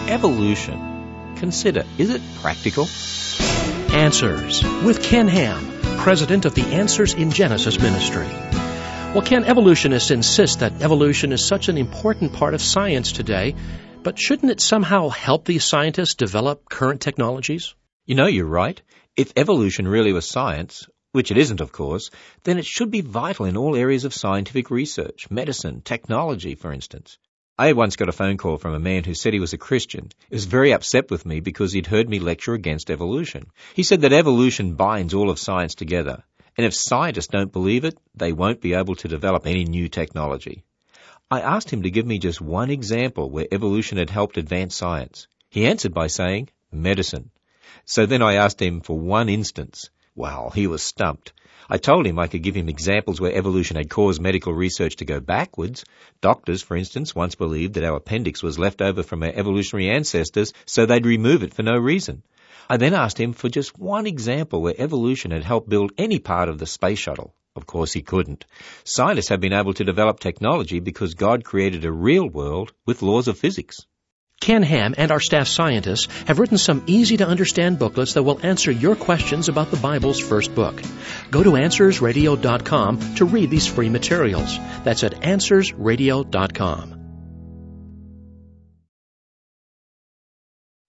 Evolution. Consider, is it practical? Answers with Ken Ham, president of the Answers in Genesis Ministry. Well, Ken, evolutionists insist that evolution is such an important part of science today, but shouldn't it somehow help these scientists develop current technologies? You know, you're right. If evolution really was science, which it isn't, of course, then it should be vital in all areas of scientific research, medicine, technology, for instance. I once got a phone call from a man who said he was a Christian. He was very upset with me because he'd heard me lecture against evolution. He said that evolution binds all of science together, and if scientists don't believe it, they won't be able to develop any new technology. I asked him to give me just one example where evolution had helped advance science. He answered by saying, medicine. So then I asked him for one instance. Well, he was stumped. I told him I could give him examples where evolution had caused medical research to go backwards. Doctors, for instance, once believed that our appendix was left over from our evolutionary ancestors, so they'd remove it for no reason. I then asked him for just one example where evolution had helped build any part of the space shuttle. Of course, he couldn't. Scientists have been able to develop technology because God created a real world with laws of physics. Ken Ham and our staff scientists have written some easy-to-understand booklets that will answer your questions about the Bible's first book. Go to AnswersRadio.com to read these free materials. That's at AnswersRadio.com.